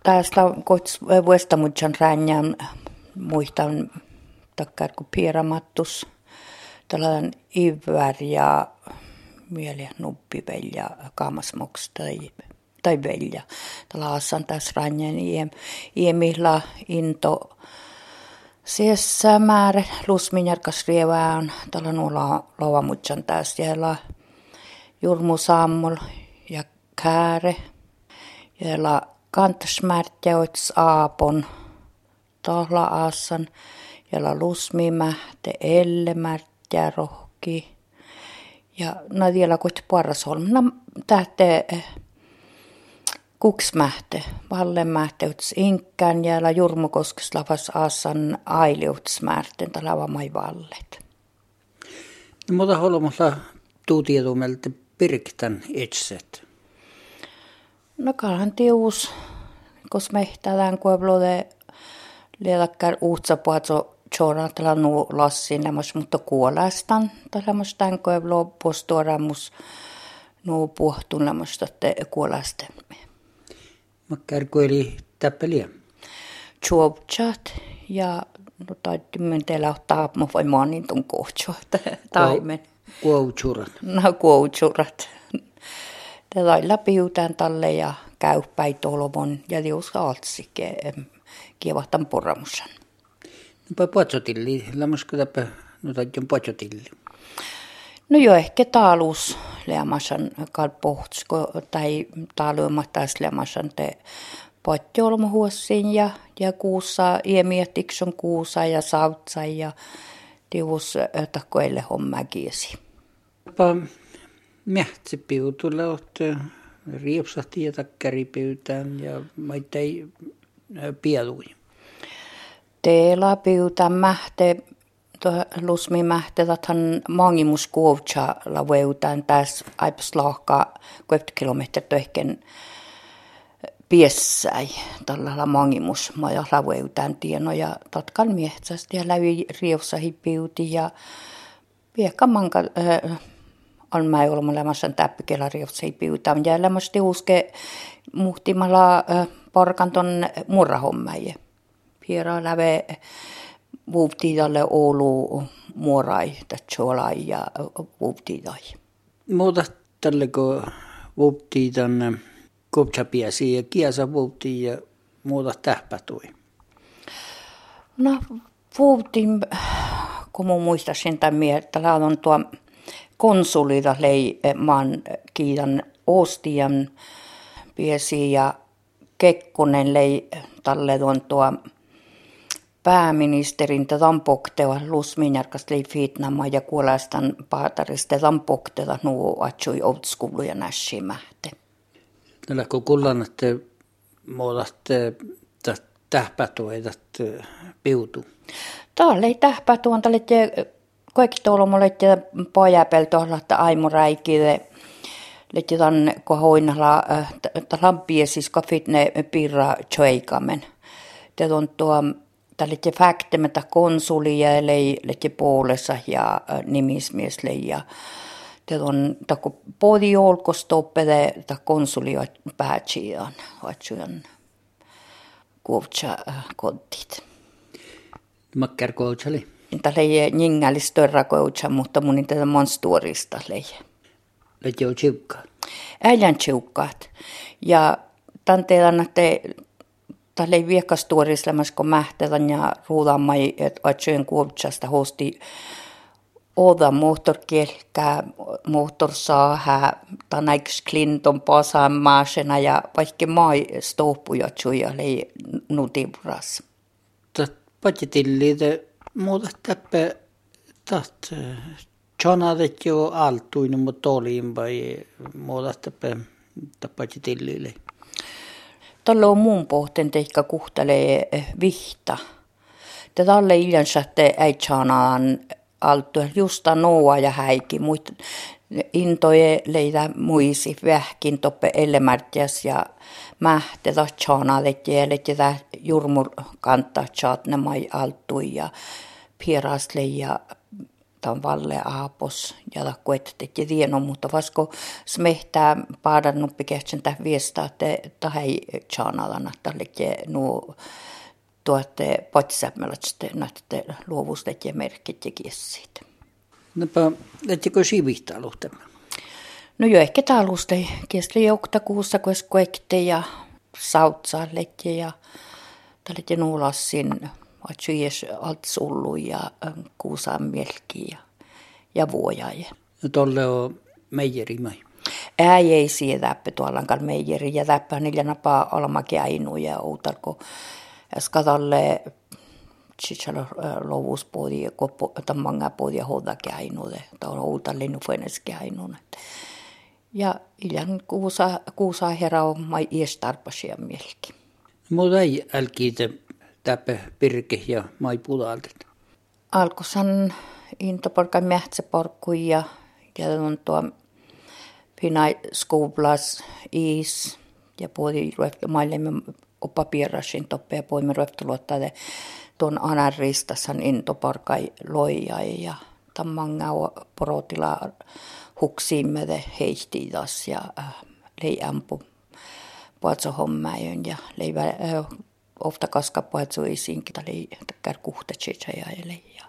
tästä koits vuestamutsan ränjän muistan takkar kun piiramattus tällainen ivär ja mieli nuppivelja kaamasmoks tai velja. Tällä assan tässä ränjän iemillä into siessä määrä lusminjarkas rievään tällä nuolla lovamutsan tässä siellä jurmusammol ja kääre ja kantasmärtjä ots aapon tohla assan ja lusmimähte ellemärtjä rohki ja vielä koit parasholm tähte kuksmähte vallemähte ots inkään ja jurmukoskes lavas assan ailiutsmärten talavamai vallet. No, mutta haluamassa tuutietumelta pirktän etset. No kalhan tius, kos mehtään kuoblode lielakkär uutsa puhatso tjoraan tällä nuu lassin lämmäs, mutta kuolästän lämmäs tämän kuoblo postoramus nuu puhtun lämmäs tätte kuolästä. Makkär kueli täppeliä? Tjovchat ja no taidimmen teillä ottaa mä voin maanin tuon kohtsuat taimen. Kuoutsurat. No kuoutsurat. Te lailla piutään talle ja käyppäi tolvon ja tiuska altsike kievahtan porramusan. No patsotilli, lämmäskö täppä, no taidjon patsotilli? No jo ehkä taalus leamasan kalpohtsko tai taaluimattais leamasan te patjolmahuossin ja kuussa iemiettikson kuusa ja sautsa ja tius takkoille hommäkiesi. Mähtsepiutulle olette riepsahti ja takkäripyytään ja maittai pielui. Teela piutään mähte, lusmimähte, tathan mangimus kuovtsa laveutaan tässä aipas lahkaa 20 kilometriä töhken piessäi. Tällä mangimus maja laveutaan tieno ja tatkan miehtästi ja lävi riepsahi piuti ja viekkamanka on mä olemalemassa täppikellä riepsahi piutaan ja lämmästi uske muhtimalla porkanton murrahommäjä. Piera läve vuuptii tälle Oulu muorai, tatsolai ja vuuptii tai. Muuta tälle kun vuuptii tänne kopsapiesi ja kiesa vuuptii ja muuta tähpätui. No vuuptiin, kun mun muistasin tämän mieltä, täällä on tuo konsulita lei maan kiidan ostian piesi ja Kekkonen lei tälle on tuo pääministerin tätä pokteva lusminjarkas lei fiitnama ja kuolastan paatarista tätä pokteva nuo atsui outskuluja nässimähte. Tällä kun kullan, että muodatte tähpätuita piutu. Täällä ei tähpätuon, tällä kaikki tuolla pojapeltoilla, että aimuräikille. Leti tämän kohoinalla lampiesis kafitne pirra tjoikamen. Te on tuo tälle faktemetä konsulia leti puolessa ja nimismiesle ja te on tako podiolkostoppede ta konsulia päätsiään atsujan kuovtsa kontit. Makkär koutsali. Tälle ningällistörra koutsa, mutta mun tätä monstuorista leijä. Leti on chiukkaat. Äijän chiukkaat. Ja tämän teidän, että tälle viekastuorislemassa, kun mähtelän ja ruudaamai, että atsojen kuoptsasta hosti oda moottorkielkää, moottorsaaha, tänäks Clinton pasaamaasena ja vaikka mai stoppuja tsuja lei nutivuras. Patjetillitä muuta täppä taht tjonadet jo altuin, mutta oliin vai muuta täppä patjetillille. Tällä on muun pohten teikka kuhtelee vihta. Tälle iljansä te äitsaanaan altu justa noa ja häiki. Muit intoje leitä muisi vähkin toppe ellemärtjäs ja mähte tahtsaanaa leitä jurmur kantaa tjaat ne mai altui ja pierasle ja tämän Valle Aapos ja koetettiin tieno, mutta vasko smehtää paadannut pikähtsän tähän viestaa, että tähän tjaanalana tälle nuo tuotte potsämmälätste näette luovuustet ja merkit ja kiessit. Napa, ettekö sivihtaa luhtemme? No jo ehkä talusta kiesli jouktakuussa koekte ja sautsaaletje ja tälle nuulassin atsyes alt sullu ja kuusaan melki ja vuojaje. No tolle on meijerimai. Ei siedä tuollankaan meijeri ja täppä niillä napaa olemakin ainu ja outalko skadalle chichalo lovuuspuoli ja tammanga puoli ja hodakin ainu tai outalli nufueneskin ainu. Ja iljan kuusaa herää mai iestarpasia melki. Mutta ei älkiitä täpä pirke ja mai pulaltet. Alkusan intoporkan mähtsäporkkui ja on tuo pinai skoblas is ja puoli maillemme oppa pierrasin toppea poimme ruoftuluottaa tuon anarristassan intoporkai loija ja tammanga porotila huksiimme heihti taas ja lei ampu puatsohommäjön ja lei ofta kaska puatsoisiinkin tai lei takkar kuhtatsitsä ja elei.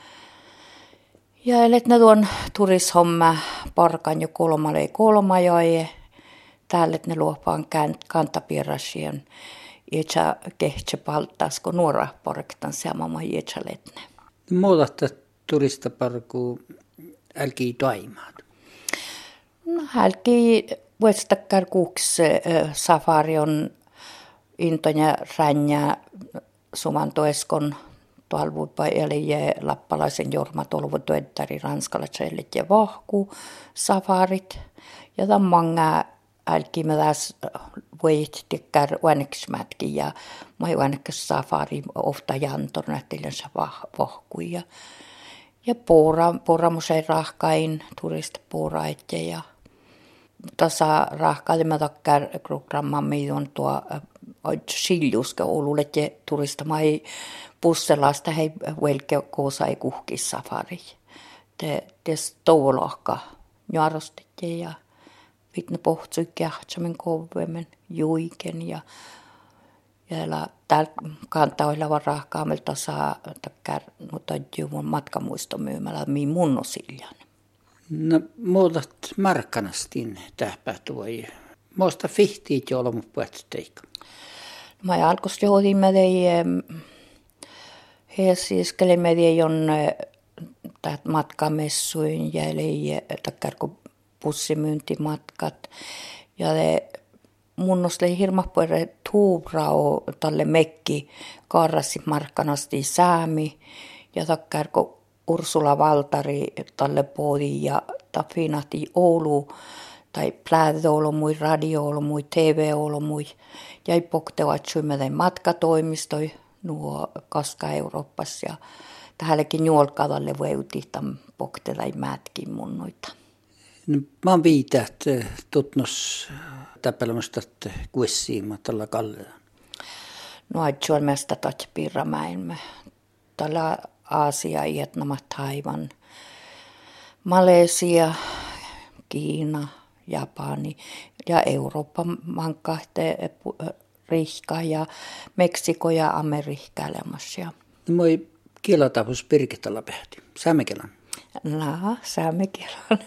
Ja elet ne tuon turishomma parkan jo kolma joe. Täällä ne luopaan kantapirrasien. Ietsä kehtsä paltaas, kun nuora parktan samama ietsä letne. Muodatta turistaparkuu älkii taimaan. No älkii vuostakkar kuuks safari on intoja ränjä sumantoeskon tuolvuupa eli lappalaisen jorma tolvu tuettari ranskalaisellit ja vahku safarit ja tammanga älkii me tässä voit tikkär uänneksmätkin ja mai uännekäs safari ofta jantorna tilensä vahku ja puura museen rahkain turista puuraitje ja tasa rahkailemme takkär programmamme on tuo siljuska olulet ja turista mai pusselasta hei velke koosa ei kuhkis safari. Te stoulohka jarostitje ja vitne pohtsui kähtsämen kovemmen juiken ja täällä kantaoilla vaan rahkaamelta saa takkär mutta juvun matkamuisto myymällä miin munnosiljan. No muutat markkanastin tähpähtuvai. Muusta fihtiit jo olemus puhetteikka. Mä alkus johdimme he siiskelimme on täät matkamessuin ja eli takkärko bussimyyntimatkat ja munnos lei hirmahpuere tuubrao talle mekki kaarrasi markkanasti säämi ja takkärko Ursula Valtari talle poodi ja tafinati Oulu tai plädolomui, radioolomui, TV-olomui jäi poktevatsuimme matkatoimistoi nuo kaska Euroopassa ja tähänkin juolkadalle veuti tämän poktelai mätkin munnoita. No, mä oon viitä, että tutnos täppälämästä kuessiima tällä kallella. No et Suomesta tatsi piirramäimme. Tällä Aasia, Vietnam, Taiwan, Malesia, Kiina, Japani ja Eurooppa mankahte rihka ja Meksiko ja Amerikka olemassa. No moi kielatapus pirkitalla pähti. Saamekelan. No, saamekelan.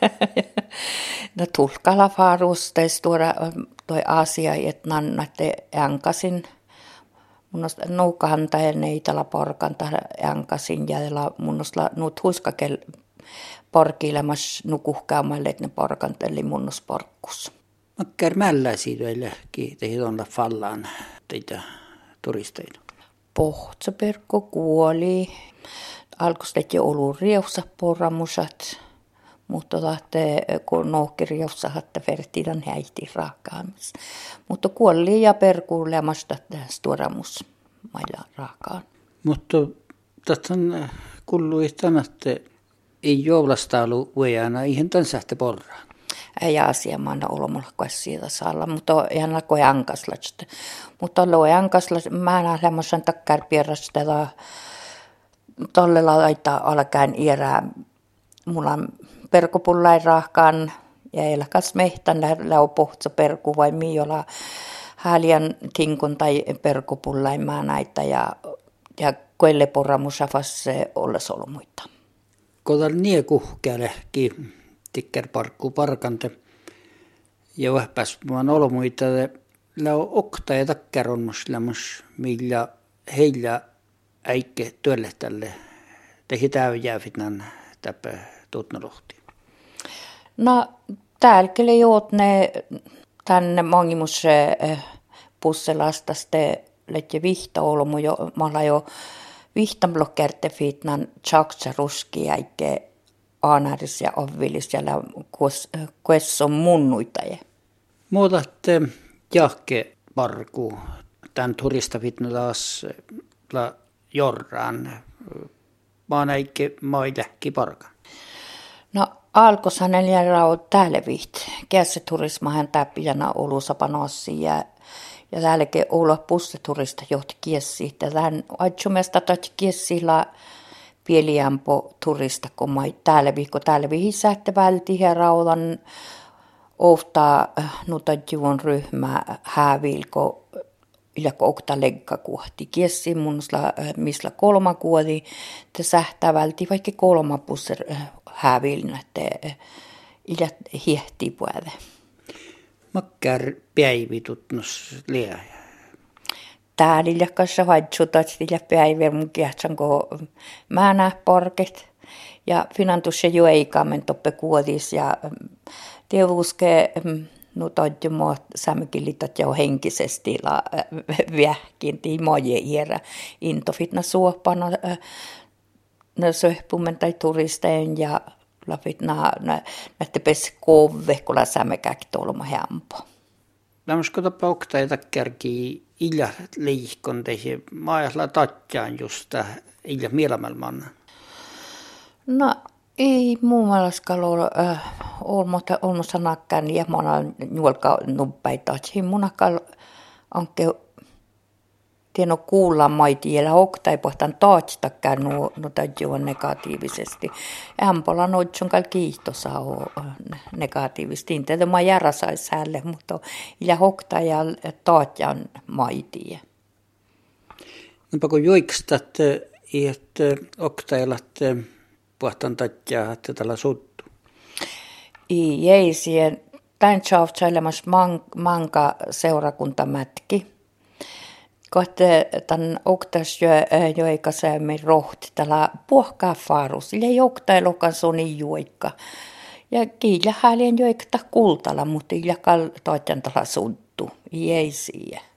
No tulkalla faarusteis tuoda toi Aasia, että nannatte änkasin. Munnosta noukahanta ja neitala porkanta änkasin ja munnosta nuut huiskakel porkilemas nukuhkaamalle, että ne porkanteli munnos porkkus. Makkar mällä siitä lähki, teitä on fallaan teitä turisteita. Pohtsaperkko kuoli. Alkustet jo ollut rieussa porramusat, mutta lähtee kun nohki rieussa, että vertiidan häihti raakaamis. Mutta kuoli ja perkuulemasta stuoramus mailla raakaan. Mutta tässä on kuullut ihtan, että ei joulasta ollut vuojana ihan tämän sähtä porraan. Ei asiamaana olomalla kuin siitä saalla, mutta ihan lakoi ankasla. Mutta loi ankasla, mä näen lämmöisen takkar pierrasta, tolle laittaa alkaen iärää Mulla on perkupullain rahkaan ja eläkäs mehtän läo pohtsa perku vai miola häliän tinkun tai perkupullain mä näitä ja koelle poramusafas olles olmuita. Kodal niekuhkäälehki tikker parkku parkante ja vähpäs vaan olmuita läo okta ja takkeronnus lämmus millä heillä äikke työllehtälle tehi täyjääfitnan täpä tutnolohti. No täällä joot ne tänne mangimus pusselastaste letje vihta olmu jo malla jo vihtamlokkerte fitnan tjaktsa ruski äikke aanaris ja avvilis ja kues on munnuitaje. Muutatte jahke parku tämän turistafitna taas la jorraan maan äikke maitähki parkan. No alkosan neljä rao täällä viht. Kässä turismahan täpijänä Oulusapanossi ja täälläkin olla pusseturista johti kiessi. Tämän aitsumesta tahti kiessillä pieliämpo turista, kun täällä vihisäätte välti ja raudan ofta nutajivon ryhmä häävilko ja kokta legga kuhti. Kiessi munsla misla kolma kuodi, te sähtää välti vaikka kolma pusser häävilnä, te ilät hiehtii puolelle. Makkar päivi tutnus liää. Täällä kanssa vaitsutat sillä päivä mun kiehtan, kun mä näen porket. Ja finantusse jo ei kamen toppe kuodis ja teuske nu toittimo sämykilitat jo henkisesti la vähkin tii moje iera intofitna suopana na söhpumen tai turisteen ja lafitna näette pes kove kun la sämekäk tolma hämpo. Lämmäskö tapauksesta että kärki illa liikon tehi maajasla tatjaan just illa mielämälmanna? No ei muun muassa olmosta nakkaan ja monan juolka nuppaita. Siinä munakal onke tieno kuulla maitiellä oktai pohtan taatstakaan no täytyy negatiivisesti. Ämpola noitsunkal kiihtosa on negatiivisesti. Intä mä järjäsais hälle, mutta ja oktai ja taatjan maitie. No kun juikstat, että oktailat pohtan tatjaa, että tällä suttu? Ei siihen. Tän tjauhtsailemas manka seurakuntamätki. Kohte tämän oktas joika säämme rohti tällä puhkaa faarus. Ja joktailokan soni joikka. Ja kiillä häälien joikta kultalla, mutta iljakal toitan tällä suttu. Ei siihen.